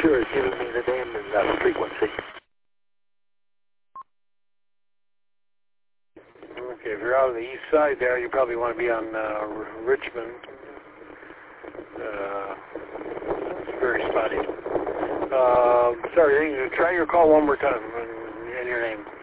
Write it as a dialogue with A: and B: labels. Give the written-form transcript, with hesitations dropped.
A: sure it's giving me the name and frequency.
B: Okay, if you're out of the east side there, you probably want to be on Richmond. It's very spotty. Sorry, try your call one more time and your name.